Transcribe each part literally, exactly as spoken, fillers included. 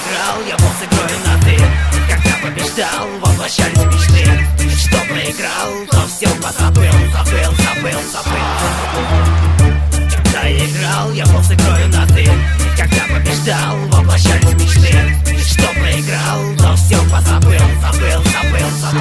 играл, я был с игрой на ты. Когда побеждал, воплощались мечты. Что проиграл, то все позабыл, забыл, забыл, забыл. Когда я играл, я был с игрой на ты. Когда побеждал, воплощались мечты. Что проиграл, то все позабыл, забыл, забыл, забыл.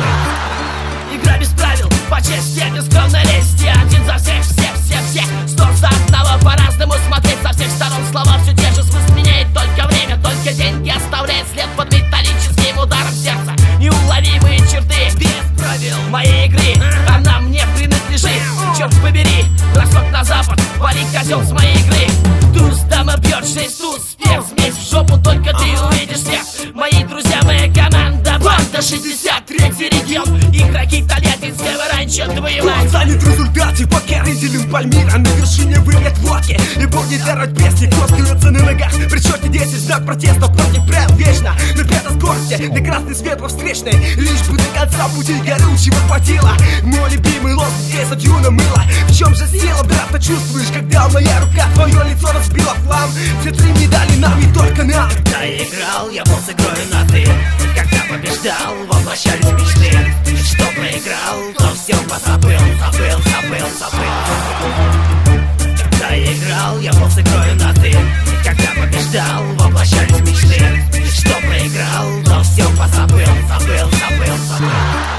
Игра без правил, по чести, без скромной лести. Один за всех, всех, всех, всех. Сто за одного, по-разному смотреть со всех сторон. Слова все те же, смысл меняет только время. Только деньги оставляет след под металлическим ударом сердца. Неуловимые черты без правил моей игры, она мне принадлежит. Черт побери, бросок на запад, вали козел с моей игры. Туз, дама бьет, шесть туз, всех смесь в жопу, только ты увидишь всех. Мои друзья, моя команда, банда шестьдесят третий регион. Игроки Тольяттинского ранчо, твою мать. Занят в результате, покорителем Пальмира. На вершине вылет водки и будет даровать песни. Кто остается на ногах, при счете десять, знак протеста против правил вечно. На пятой скорости, на красный свет во встречной. Лишь бы до конца пути горючего хватило. Мой любимый лозунг здесь от юна мыло. В чем же сила, брат, ты чувствуешь, когда моя рука твое лицо разбила в хлам? Все три медали нам и только нам. Когда я играл, я был с игрой на ты. Когда побеждал, воплощались мечты. Что проиграл, то все позабыл, забыл, забыл, забыл. Когда я играл, я был с игрой на ты. Когда побеждал, воплощались мечты. Что проиграл, то все позабыл, забыл, забыл, забыл.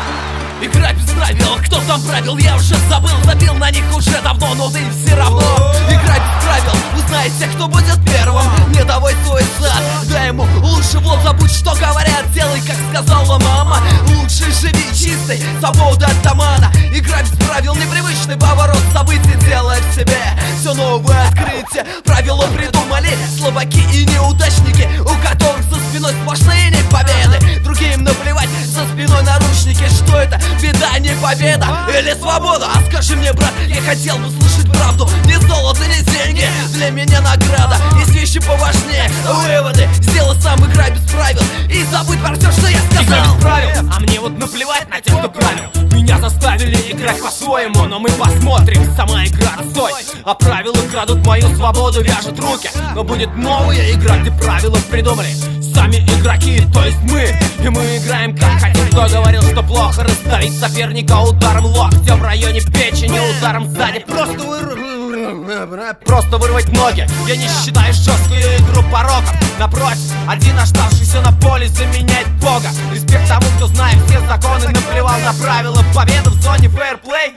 Игра без правил, кто там правил, я уже забыл. Забил на них уже давно, но ты все равно. Игра без правил, узнаете, кто будет первым. Не давай свой сад, дай ему лучше в лоб. Забудь, что говорят, делай, как сказала мама. Лучше живи чистой, свобода от тамана. Игра без правил, непривычный поворот событий. Делай в себе все новое открытие. Правила придумали слабаки и неудачники, у которых за спиной сплошные непобеды. Другим наплевать, за спиной наручники. Что это? Беда, не победа или свобода? А скажи мне, брат, я хотел бы слышать правду. Не золото, не деньги, для меня награда. Есть вещи поважнее, выводы сделай сам, играй без правил. И забудь про все, что я сказал. Игра без правил, а мне вот наплевать на тех, кто правил. Меня заставили играть по-своему, но мы посмотрим, сама игра отстой. А правила крадут мою свободу, вяжут руки. Но будет новая игра, где правила придумали сами игроки, то есть мы. И мы играем как хотим. Кто говорил, что плохо раздавить соперника ударом локтя в районе печени, ударом сзади? Просто вырвать, просто вырвать ноги. Я не считаю жесткую игру пороком. Напротив, один оставшийся на поле заменяет Бога. Респект тому, кто знает все законы, наплевал на правила. Победа в зоне фэрплей.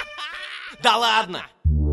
Да ладно.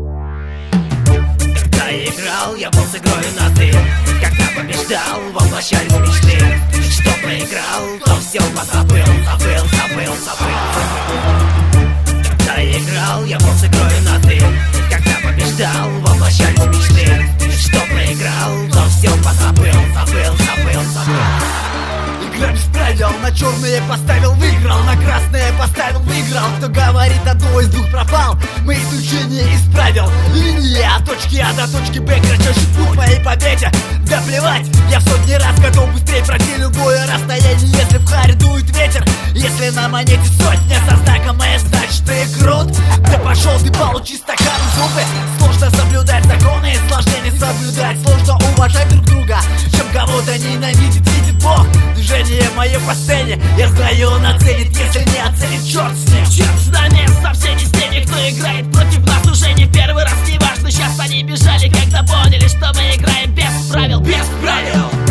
Когда я играл, я был с игрой на ты. Когда побеждал, воплощались мечты. Что проиграл, то все позабыл, забыл, забыл, забыл. Когда я играл, я был с игрой на ты. Когда побеждал, воплощались мечты. Что проиграл, то все позабыл, забыл, забыл, забыл. Игра без правил, на черное поставил, выиграл. На красное поставил, выиграл. Кто говорит одно из двух пропал, мы исключение исправил. Линия от точки А до точки Б, кратчайший путь моей победе. Да плевать, я в сотни раз готов быстрее пройти любое расстояние. Если в харе дует ветер, если на монете сотня со знаком С, значит ты крут. Да пошел ты, получи стакан в зубы. Сложно соблюдать законы, сложнее не соблюдать. Сложно уважать друг друга, чем кого-то ненавидит, видит Бог. Движение мое по сцене, я знаю, он оценит. Если не оценит, черт с ним. Черт с нами, со всеми с теми, кто играет против нас уже не первый раз. Неважно, сейчас они бежали, когда поняли, что мы играем без правил, без правил.